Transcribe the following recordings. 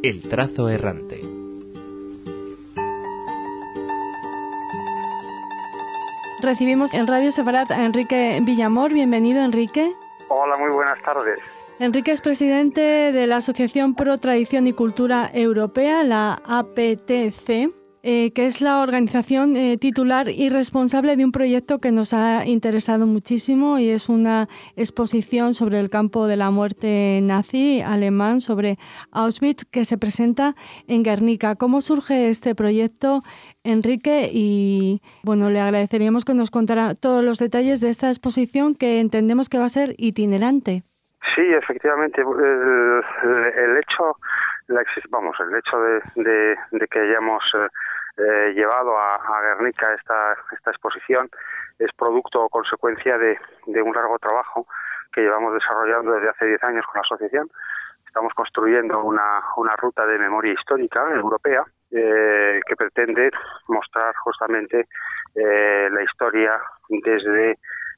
El trazo errante. Recibimos en Radio Separat a Enrique Villamor. Bienvenido, Enrique. Hola, muy buenas tardes. Enrique es presidente de la Asociación Pro Tradición y Cultura Europea, la APTC, que es la organización titular y responsable de un proyecto que nos ha interesado muchísimo, y es una exposición sobre el campo de la muerte nazi alemán, sobre Auschwitz, que se presenta en Guernica. ¿Cómo surge este proyecto, Enrique? Y bueno, le agradeceríamos que nos contara todos los detalles de esta exposición, que entendemos que va a ser itinerante. Sí, efectivamente, el hecho de que hayamos llevado a Guernica esta exposición es producto o consecuencia de un largo trabajo que llevamos desarrollando desde hace 10 años con la asociación. Estamos construyendo una ruta de memoria histórica europea que pretende mostrar justamente la historia desde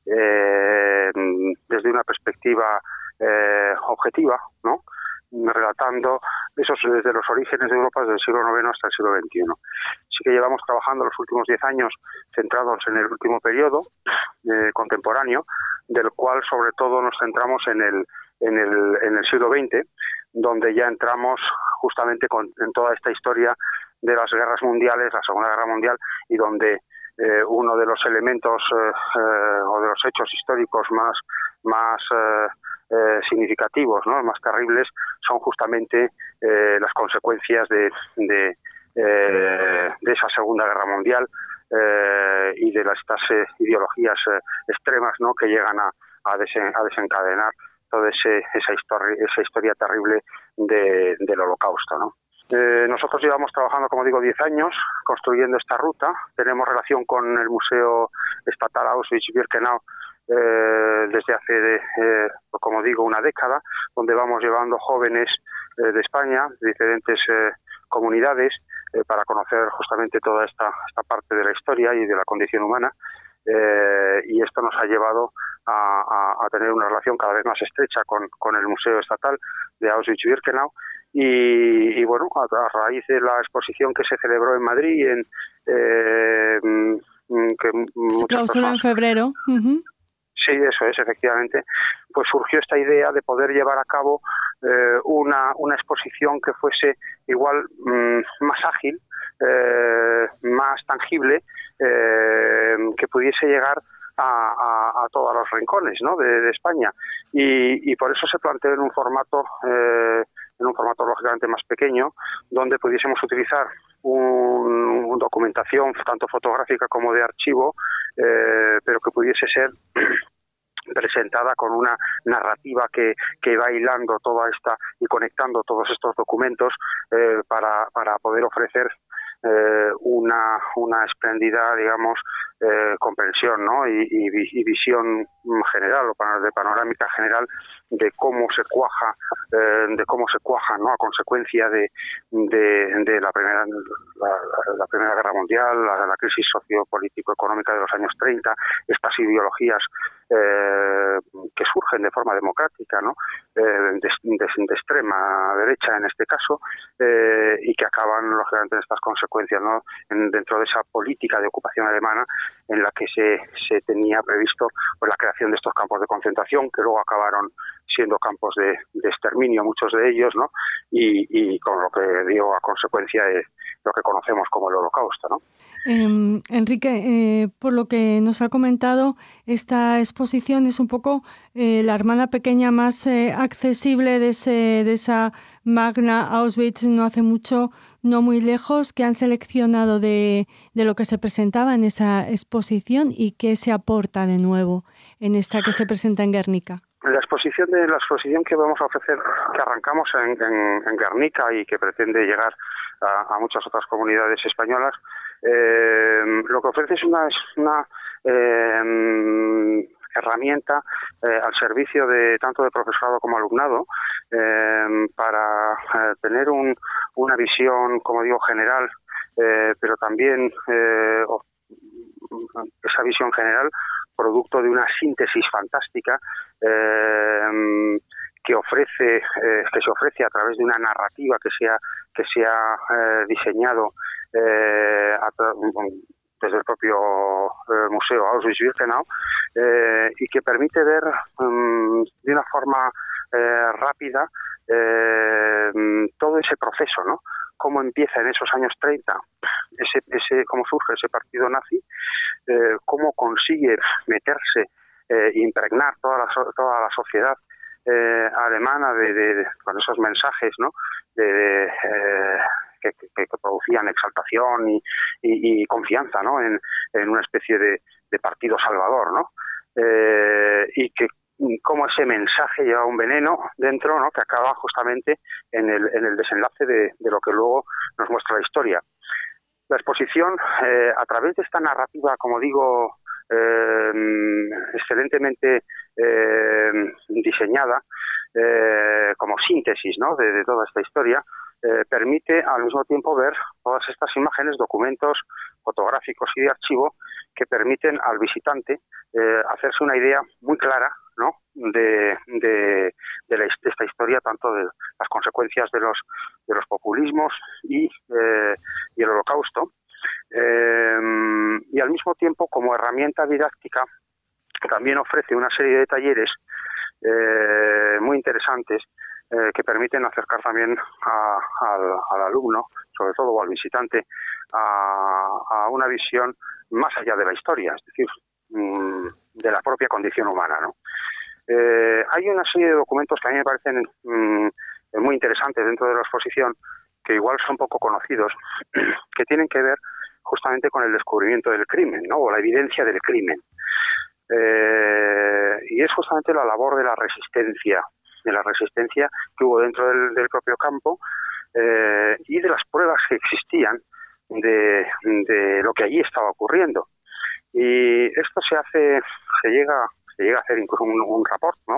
una perspectiva objetiva, ¿no? Relatando desde los orígenes de Europa, desde el siglo IX hasta el siglo XXI. Sí que llevamos trabajando los últimos 10 años centrados en el último periodo contemporáneo, del cual sobre todo nos centramos en el siglo XX, donde ya entramos justamente en toda esta historia de las guerras mundiales, la Segunda Guerra Mundial, y donde uno de los elementos o de los hechos históricos más significativos, ¿no?, más terribles, son justamente las consecuencias de esa Segunda Guerra Mundial y de estas ideologías extremas, ¿no?, que llegan a desencadenar toda esa historia terrible del Holocausto, ¿no? Nosotros llevamos trabajando, como digo, 10 años construyendo esta ruta. Tenemos relación con el Museo Estatal Auschwitz-Birkenau desde hace, como digo, una década, donde vamos llevando jóvenes de España, de diferentes comunidades, para conocer justamente toda esta parte de la historia y de la condición humana. Y esto nos ha llevado a tener una relación cada vez más estrecha con el Museo Estatal de Auschwitz-Birkenau. Y bueno, a raíz de la exposición que se celebró en Madrid, se clausuró en febrero. Uh-huh. Sí, eso es, efectivamente, pues surgió esta idea de poder llevar a cabo una exposición que fuese igual más ágil, más tangible, que pudiese llegar a todos los rincones, ¿no?, de España, y por eso se planteó en un formato lógicamente más pequeño, donde pudiésemos utilizar una documentación tanto fotográfica como de archivo, pero que pudiese ser presentada con una narrativa que va hilando toda esta y conectando todos estos documentos para poder ofrecer una espléndida, digamos, comprensión, ¿no?, y visión general o de panorámica general de cómo se cuaja, ¿no?, a consecuencia de la Primera Guerra Mundial, la crisis sociopolítico-económica de los años 30, estas ideologías que surgen de forma democrática, ¿no?, de extrema derecha en este caso, y que acaban lógicamente en estas consecuencias, ¿no?, dentro de esa política de ocupación alemana en la que se tenía previsto, pues, la creación de estos campos de concentración, que luego acabaron siendo campos de exterminio, muchos de ellos, ¿no?, y con lo que dio a consecuencia lo que conocemos como el Holocausto, ¿no? Enrique, por lo que nos ha comentado, esta exposición es un poco la hermana pequeña más accesible de esa magna Auschwitz, no hace mucho, no muy lejos, que han seleccionado de lo que se presentaba en esa exposición y que se aporta de nuevo en esta que se presenta en Guernica. La exposición que vamos a ofrecer, que arrancamos en Guernica y que pretende llegar a muchas otras comunidades españolas, lo que ofrece es una herramienta al servicio de tanto de profesorado como alumnado, para tener una visión, como digo, general, pero también esa visión general producto de una síntesis fantástica que se ofrece a través de una narrativa que se ha diseñado desde el propio museo Auschwitz-Birkenau, y que permite ver de una forma rápida todo ese proceso, ¿no? Cómo empieza en esos años 30, cómo surge ese partido nazi, cómo consigue meterse, impregnar toda la sociedad alemana con esos mensajes, ¿no? Que producían exaltación y confianza, ¿no? en una especie de partido salvador, ¿no? Y que cómo ese mensaje lleva un veneno dentro, ¿no? Que acaba justamente en el desenlace de lo que luego nos muestra la historia. La exposición, a través de esta narrativa, como digo, excelentemente diseñada, como síntesis, ¿no? de toda esta historia, permite al mismo tiempo ver todas estas imágenes, documentos fotográficos y de archivo que permiten al visitante hacerse una idea muy clara, ¿no? de esta historia, tanto de las consecuencias de los populismos y el Holocausto, y al mismo tiempo, como herramienta didáctica, también ofrece una serie de talleres muy interesantes que permiten acercar también al alumno, sobre todo, o al visitante, a una visión más allá de la historia, es decir, de la propia condición humana, ¿no? Hay una serie de documentos que a mí me parecen muy interesantes dentro de la exposición, que igual son poco conocidos, que tienen que ver justamente con el descubrimiento del crimen, ¿no? O la evidencia del crimen. Y es justamente la labor de la resistencia que hubo dentro del propio campo, y de las pruebas que existían de lo que allí estaba ocurriendo. Y esto se llega a hacer incluso un rapport, ¿no?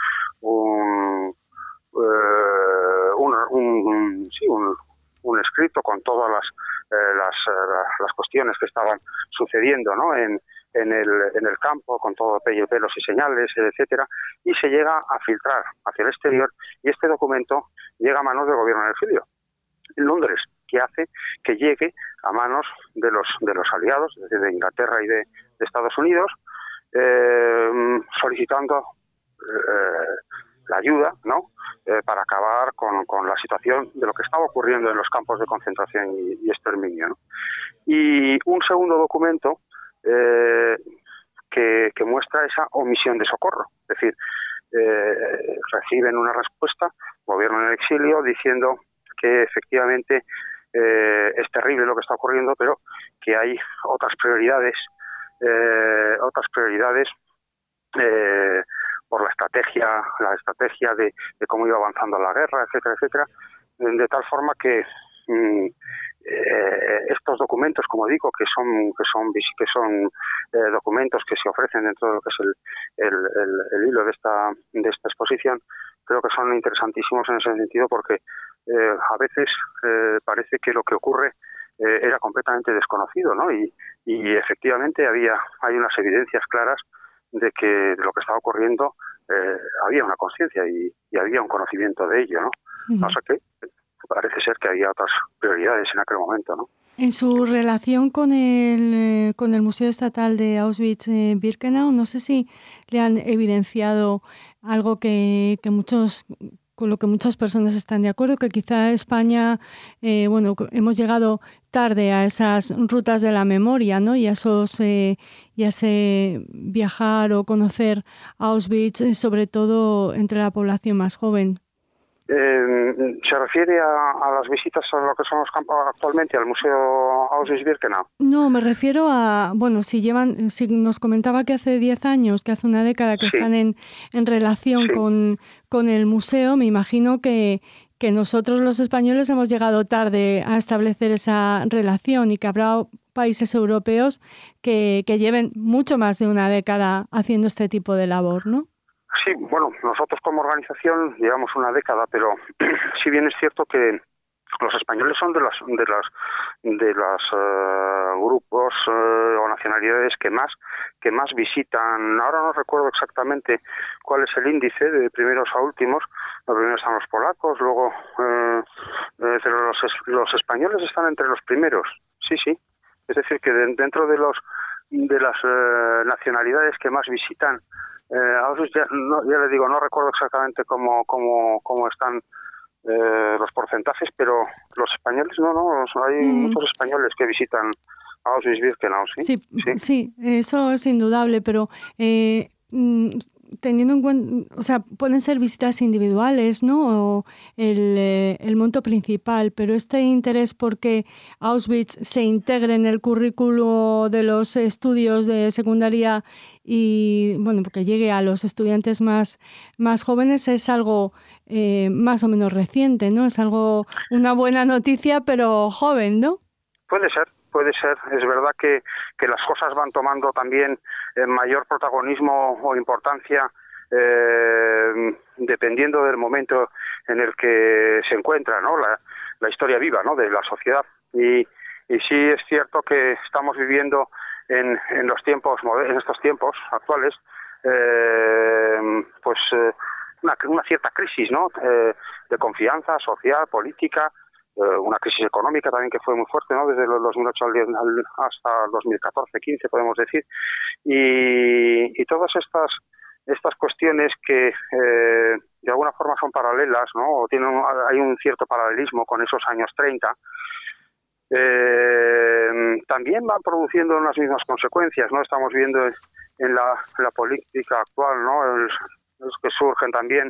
Un escrito con todas las cuestiones que estaban sucediendo, ¿no? en el campo, con todo pelos y señales, etcétera, y se llega a filtrar hacia el exterior, y este documento llega a manos del gobierno del exilio en Londres, que hace que llegue a manos de los aliados, es decir, de Inglaterra y de Estados Unidos, solicitando la ayuda, ¿no? Para acabar con la situación de lo que estaba ocurriendo en los campos de concentración y exterminio, ¿no? Y un segundo documento que muestra esa omisión de socorro, es decir, reciben una respuesta, gobierno en el exilio, diciendo que efectivamente es terrible lo que está ocurriendo, pero que hay otras prioridades por la estrategia de cómo iba avanzando la guerra, etcétera, etcétera, de tal forma que estos documentos, como digo, que son documentos que se ofrecen dentro de lo que es el hilo de esta exposición, creo que son interesantísimos en ese sentido, porque a veces parece que lo que ocurre era completamente desconocido, ¿no? Y efectivamente hay unas evidencias claras de que de lo que estaba ocurriendo había una conciencia y había un conocimiento de ello, ¿no? Uh-huh. O sea que parece ser que había otras prioridades en aquel momento, ¿no? En su relación con el Museo Estatal de Auschwitz-Birkenau, no sé si le han evidenciado algo con lo que muchas personas están de acuerdo, que quizá España, hemos llegado tarde a esas rutas de la memoria, ¿no? Y a ese viajar o conocer Auschwitz, sobre todo entre la población más joven. ¿Se refiere a las visitas a lo que son los campos actualmente, al Museo Auschwitz-Birkenau? No, me refiero a, si nos comentaba que hace 10 años, que hace una década que sí están en relación sí con el museo, me imagino que nosotros los españoles hemos llegado tarde a establecer esa relación y que habrá países europeos que lleven mucho más de una década haciendo este tipo de labor, ¿no? Sí, bueno, nosotros como organización llevamos una década, pero si bien es cierto que Los españoles son de los grupos o nacionalidades que más visitan. Ahora no recuerdo exactamente cuál es el índice de primeros a últimos. Los primeros están los polacos, luego pero los españoles están entre los primeros. Sí. Es decir, que dentro de las nacionalidades que más visitan Auschwitz, ya le digo, no recuerdo exactamente cómo están los porcentajes, pero los españoles hay muchos españoles que visitan Auschwitz-Birkenau, ¿sí? Sí, eso es indudable, pero teniendo en cuenta, o sea, pueden ser visitas individuales, ¿no? O el monto principal, pero este interés porque Auschwitz se integre en el currículo de los estudios de secundaria y, bueno, porque llegue a los estudiantes más jóvenes es algo más o menos reciente, ¿no? Es una buena noticia, pero joven, ¿no? Puede ser. Es verdad que las cosas van tomando también mayor protagonismo o importancia dependiendo del momento en el que se encuentra, ¿no? La historia viva, ¿no? De la sociedad. Y sí es cierto que estamos viviendo en estos tiempos actuales, una cierta crisis, ¿no? De confianza social, política. Una crisis económica también que fue muy fuerte, ¿no? Desde el 2008 hasta el 2014-15, podemos decir. Y todas estas cuestiones que de alguna forma son paralelas, ¿no? Hay un cierto paralelismo con esos años 30, también van produciendo unas mismas consecuencias, ¿no? Estamos viendo en la política actual, ¿no? Los que surgen también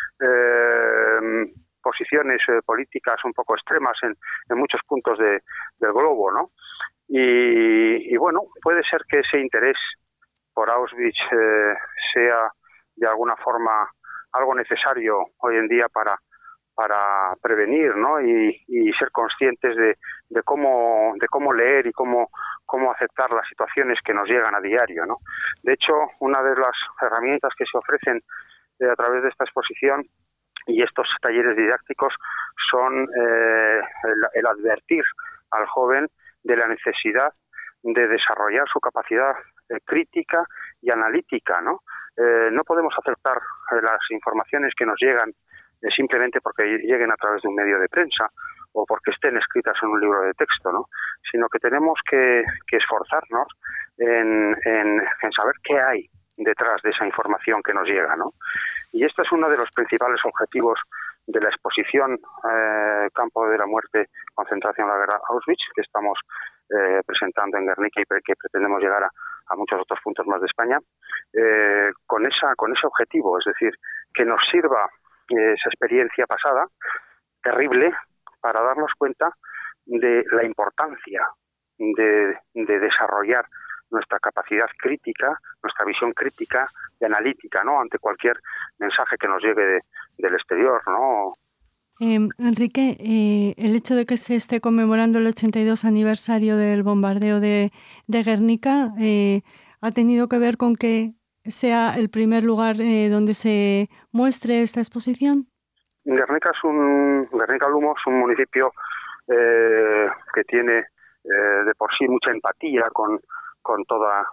posiciones políticas un poco extremas en muchos puntos del globo, ¿no? Y bueno, puede ser que ese interés por Auschwitz sea de alguna forma algo necesario hoy en día para prevenir, ¿no? Y ser conscientes de cómo leer y cómo aceptar las situaciones que nos llegan a diario, ¿no? De hecho, una de las herramientas que se ofrecen a través de esta exposición y estos talleres didácticos son el advertir al joven de la necesidad de desarrollar su capacidad crítica y analítica, ¿no? No podemos aceptar las informaciones que nos llegan simplemente porque lleguen a través de un medio de prensa o porque estén escritas en un libro de texto, ¿no? Sino que tenemos que esforzarnos en saber qué hay detrás de esa información que nos llega, ¿no? Y este es uno de los principales objetivos de la exposición Campo de la Muerte, Concentración, la Guerra, Auschwitz, que estamos presentando en Guernica y que pretendemos llegar a muchos otros puntos más de España, con ese objetivo, es decir, que nos sirva esa experiencia pasada, terrible, para darnos cuenta de la importancia de desarrollar nuestra capacidad crítica, nuestra visión crítica y analítica, ¿no? Ante cualquier mensaje que nos llegue del exterior, ¿no? Enrique, el hecho de que se esté conmemorando el 82 aniversario del bombardeo de Guernica ha tenido que ver con que sea el primer lugar donde se muestre esta exposición. Guernica Lumo es un municipio que tiene de por sí mucha empatía con toda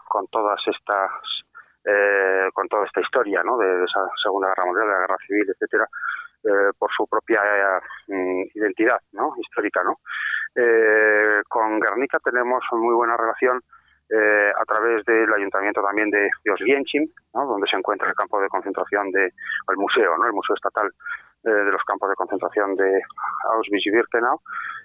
esta historia, ¿no? De esa Segunda Guerra Mundial, de la Guerra Civil, etcétera, por su propia identidad, ¿no? Histórica, ¿no? Con Guernica tenemos muy buena relación a través del ayuntamiento también de Oswiecim, ¿no? Donde se encuentra el campo de concentración o el museo, ¿no? El museo estatal de los campos de concentración de Auschwitz y Birkenau.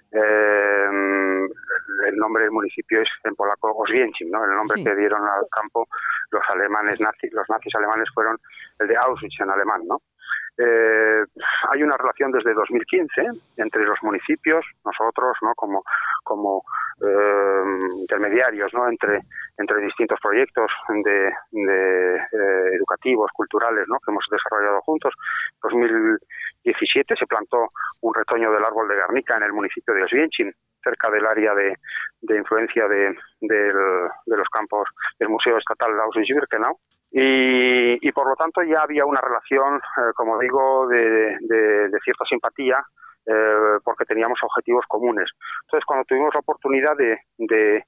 El nombre del municipio es en polaco Oswiecim, ¿no? El nombre que dieron al campo los nazis alemanes fueron el de Auschwitz en alemán, ¿no? Hay una relación desde 2015 entre los municipios, nosotros, ¿no? como intermediarios, ¿no? entre distintos proyectos educativos, culturales, ¿no? Que hemos desarrollado juntos. En 2017 se plantó un retoño del árbol de Guernica en el municipio de Oswiecim, cerca del área de influencia de los campos del Museo Estatal de Auschwitz-Birkenau. Y por lo tanto ya había una relación, como digo, de cierta simpatía porque teníamos objetivos comunes. Entonces, cuando tuvimos la oportunidad de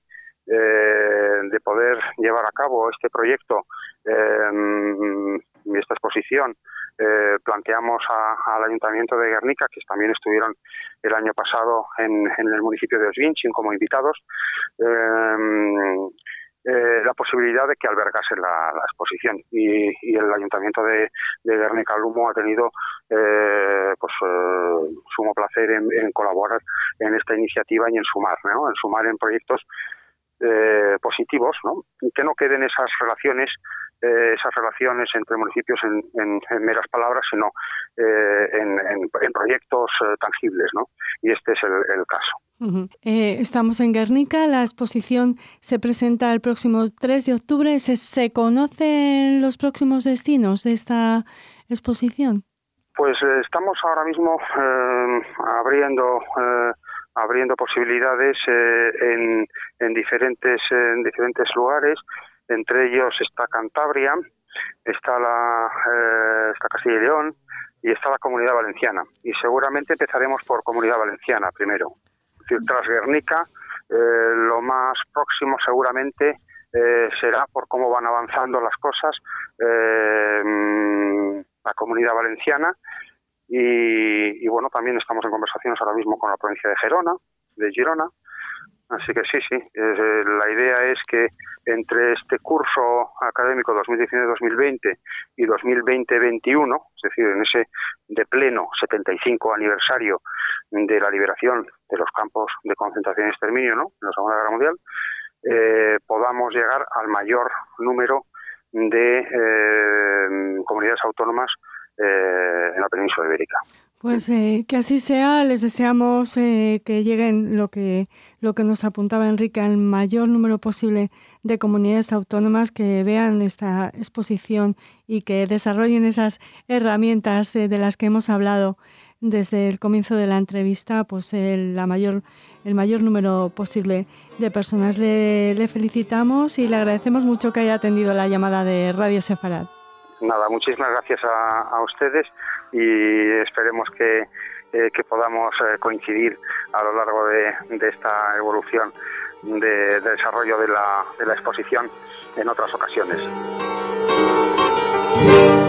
poder llevar a cabo este proyecto, esta exposición, planteamos al Ayuntamiento de Guernica, que también estuvieron el año pasado en el municipio de Osvinchim como invitados, la posibilidad de que albergase la exposición, y el Ayuntamiento de Guernica Lumo ha tenido sumo placer en colaborar en esta iniciativa y en sumar, ¿no? En sumar en proyectos positivos, ¿no? Y que no queden esas relaciones entre municipios en meras palabras, sino en proyectos tangibles, ¿no? Y este es el caso. Uh-huh. Estamos en Guernica, la exposición se presenta el próximo 3 de octubre. ¿Se conocen los próximos destinos de esta exposición? Pues estamos ahora mismo abriendo posibilidades en diferentes lugares. Entre ellos está Cantabria, está Castilla y León y está la Comunidad Valenciana. Y seguramente empezaremos por Comunidad Valenciana primero. Es decir, tras Guernica, lo más próximo seguramente será, por cómo van avanzando las cosas, la Comunidad Valenciana. Y bueno, también estamos en conversaciones ahora mismo con la provincia de Girona. Así que sí, la idea es que entre este curso académico 2019-2020 y 2020-21, es decir, en ese de pleno 75 aniversario de la liberación de los campos de concentración y exterminio, ¿no?, en la Segunda Guerra Mundial, podamos llegar al mayor número de comunidades autónomas en la península ibérica. Pues que así sea. Les deseamos que lleguen lo que nos apuntaba Enrique, al mayor número posible de comunidades autónomas que vean esta exposición y que desarrollen esas herramientas de las que hemos hablado desde el comienzo de la entrevista, pues el mayor número posible de personas. Le felicitamos y le agradecemos mucho que haya atendido la llamada de Radio Sefarad. Nada, muchísimas gracias a ustedes, y esperemos que podamos coincidir a lo largo de esta evolución de desarrollo de la exposición en otras ocasiones.